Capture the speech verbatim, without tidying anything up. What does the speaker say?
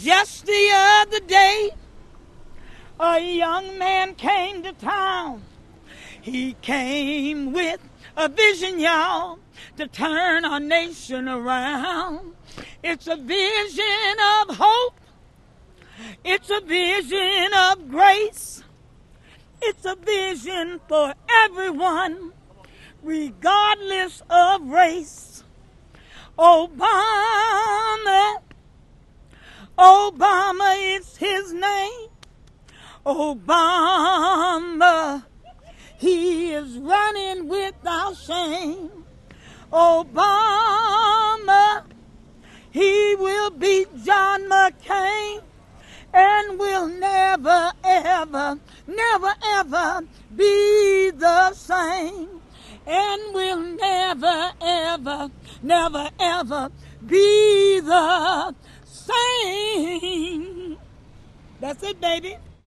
Just the other day, a young man came to town. He came with a vision, y'all, to turn our nation around. It's a vision of hope. It's a vision of grace. It's a vision for everyone, regardless of race. Obama, Obama is his name. Obama, he is running without shame. Obama, he will beat John McCain and will never, ever, never, ever be the same. And will never, ever, never, ever be the same. That's it, baby.